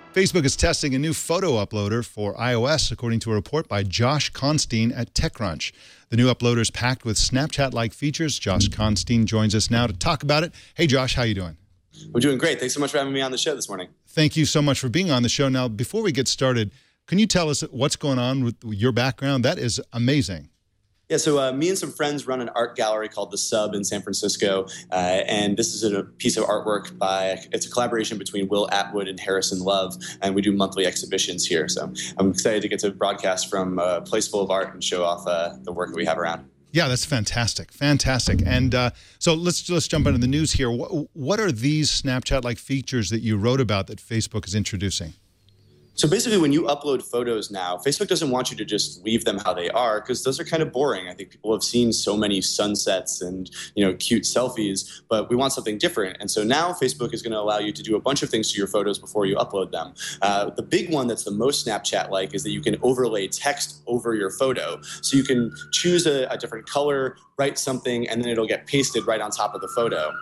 Facebook is testing a new photo uploader for iOS, according to a report by Josh Constine at TechCrunch. The new uploader is packed with Snapchat-like features. Josh Constine joins us now to talk about it. Hey, Josh, how you doing? We're doing great. Thanks so much for having me on the show this morning. Thank you so much for being on the show. Now, before we get started, can you tell us what's going on with your background? That is amazing. Yeah, so me and some friends run an art gallery called The Sub in San Francisco, and this is a piece of artwork it's a collaboration between Will Atwood and Harrison Love, and we do monthly exhibitions here. So I'm excited to get to broadcast from a place full of art and show off the work that we have around. Yeah, that's fantastic. Fantastic. And so let's jump into the news here. What are these Snapchat-like features that you wrote about that Facebook is introducing? So basically, when you upload photos now, Facebook doesn't want you to just leave them how they are because those are kind of boring. I think people have seen so many sunsets and cute selfies, but we want something different. And so now Facebook is going to allow you to do a bunch of things to your photos before you upload them. The big one that's the most Snapchat-like is that you can overlay text over your photo. So you can choose a different color, write something, and then it'll get pasted right on top of the photo.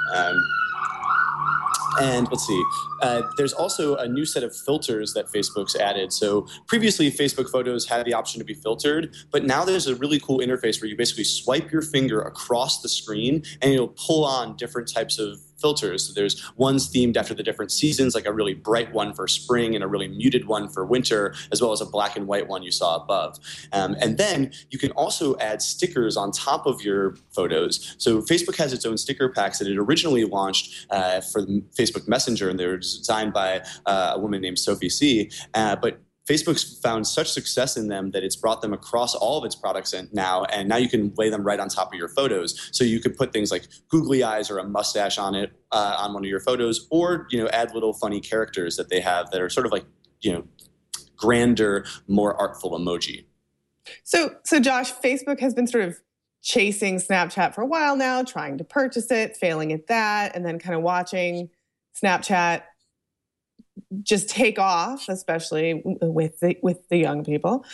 And let's see, there's also a new set of filters that Facebook's added. So previously, Facebook photos had the option to be filtered, but now there's a really cool interface where you basically swipe your finger across the screen and it'll pull on different types of filters. So there's ones themed after the different seasons, like a really bright one for spring and a really muted one for winter, as well as a black and white one you saw above. And then you can also add stickers on top of your photos. So Facebook has its own sticker packs that it originally launched for Facebook Messenger, and they were designed by a woman named Sophie C. But Facebook's found such success in them that it's brought them across all of its products and now you can lay them right on top of your photos. So you could put things like googly eyes or a mustache on it on one of your photos, or add little funny characters that they have that are sort of like grander, more artful emoji. So Josh, Facebook has been sort of chasing Snapchat for a while now, trying to purchase it, failing at that, and then kind of watching Snapchat just take off, especially with the young people.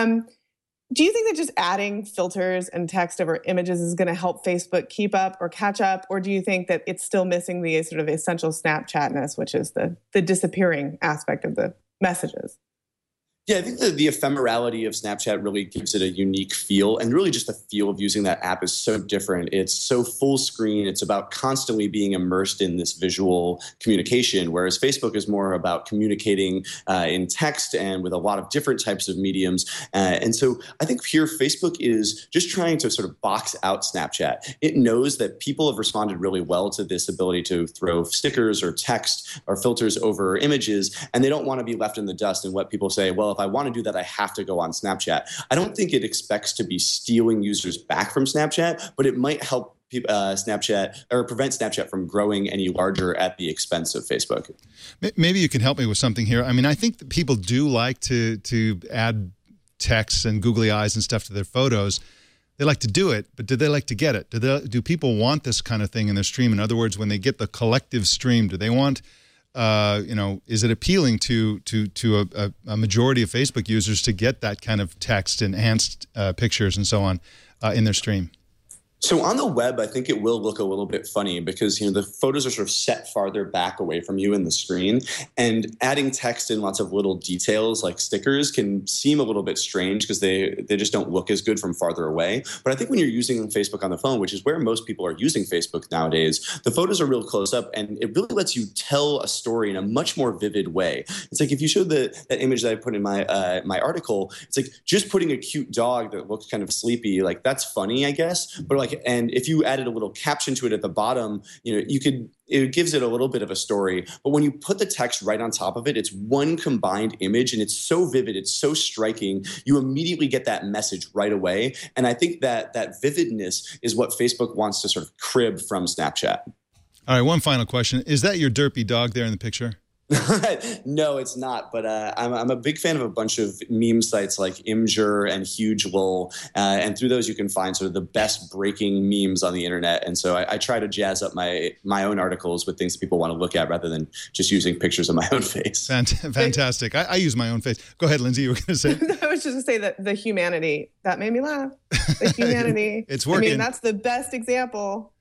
Do you think that just adding filters and text over images is going to help Facebook keep up or catch up? Or do you think that it's still missing the sort of essential Snapchatness, which is the disappearing aspect of the messages? Yeah, I think the ephemerality of Snapchat really gives it a unique feel, and really just the feel of using that app is so different. It's so full screen. It's about constantly being immersed in this visual communication, whereas Facebook is more about communicating in text and with a lot of different types of mediums. And so I think here Facebook is just trying to sort of box out Snapchat. It knows that people have responded really well to this ability to throw stickers or text or filters over images, and they don't want to be left in the dust and let people say, well, if I want to do that, I have to go on Snapchat. I don't think it expects to be stealing users back from Snapchat, but it might help Snapchat or prevent Snapchat from growing any larger at the expense of Facebook. Maybe you can help me with something here. I mean, I think that people do like to add text and googly eyes and stuff to their photos. They like to do it, but do they like to get it? Do people want this kind of thing in their stream? In other words, when they get the collective stream, do they want is it appealing to a majority of Facebook users to get that kind of text, enhanced pictures, and so on in their stream? So on the web, I think it will look a little bit funny because the photos are sort of set farther back away from you in the screen, and adding text and lots of little details like stickers can seem a little bit strange because they just don't look as good from farther away. But I think when you're using Facebook on the phone, which is where most people are using Facebook nowadays, the photos are real close up, and it really lets you tell a story in a much more vivid way. It's like if you showed that image that I put in my article, it's like just putting a cute dog that looks kind of sleepy, like that's funny, I guess, but and if you added a little caption to it at the bottom, it gives it a little bit of a story. But when you put the text right on top of it, it's one combined image, and it's so vivid, it's so striking, you immediately get that message right away. And I think that vividness is what Facebook wants to sort of crib from Snapchat. All right, one final question. Is that your derpy dog there in the picture? No, it's not. But I'm a big fan of a bunch of meme sites like Imgur and Huge Lol. And through those, you can find sort of the best breaking memes on the internet. And so I try to jazz up my own articles with things that people want to look at rather than just using pictures of my own face. Fantastic. I use my own face. Go ahead, Lindsay. You were going to say? I was just going to say that the humanity, that made me laugh. The humanity. It's working. I mean, that's the best example